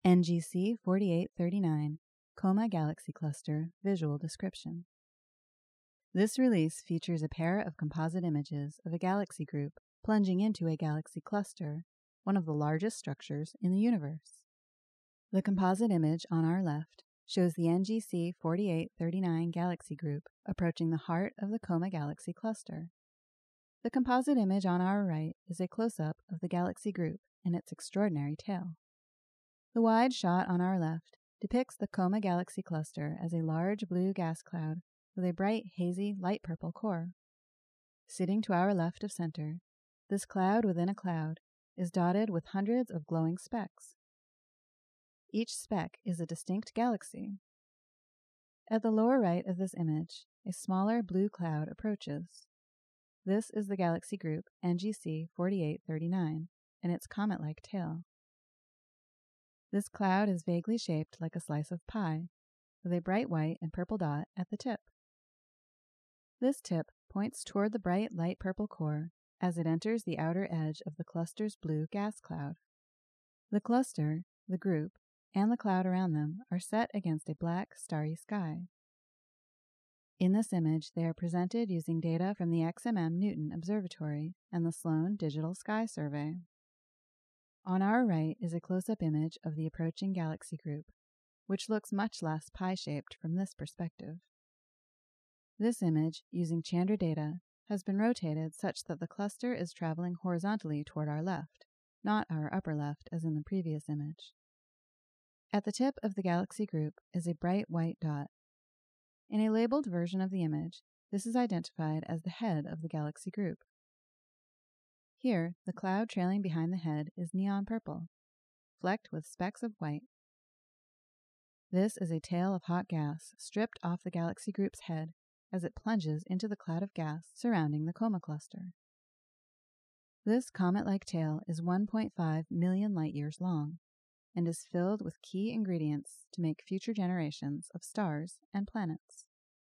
NGC 4839 Coma Galaxy Cluster Visual Description. This release features a pair of composite images of a galaxy group plunging into a galaxy cluster, one of the largest structures in the universe. The composite image on our left shows the NGC 4839 galaxy group approaching the heart of the Coma Galaxy cluster. The composite image on our right is a close-up of the galaxy group and its extraordinary tail. The wide shot on our left depicts the Coma Galaxy cluster as a large blue gas cloud with a bright, hazy, light purple core. Sitting to our left of center, this cloud within a cloud is dotted with hundreds of glowing specks. Each speck is a distinct galaxy. At the lower right of this image, a smaller blue cloud approaches. This is the galaxy group NGC 4839 and its comet-like tail. This cloud is vaguely shaped like a slice of pie, with a bright white and purple dot at the tip. This tip points toward the bright light purple core as it enters the outer edge of the cluster's blue gas cloud. The cluster, the group, and the cloud around them are set against a black, starry sky. In this image, they are presented using data from the XMM Newton Observatory and the Sloan Digital Sky Survey. On our right is a close-up image of the approaching galaxy group, which looks much less pie-shaped from this perspective. This image, using Chandra data, has been rotated such that the cluster is traveling horizontally toward our left, not our upper left as in the previous image. At the tip of the galaxy group is a bright white dot. In a labeled version of the image, this is identified as the head of the galaxy group. Here, the cloud trailing behind the head is neon purple, flecked with specks of white. This is a tail of hot gas stripped off the galaxy group's head as it plunges into the cloud of gas surrounding the Coma cluster. This comet-like tail is 1.5 million light-years long and is filled with key ingredients to make future generations of stars and planets.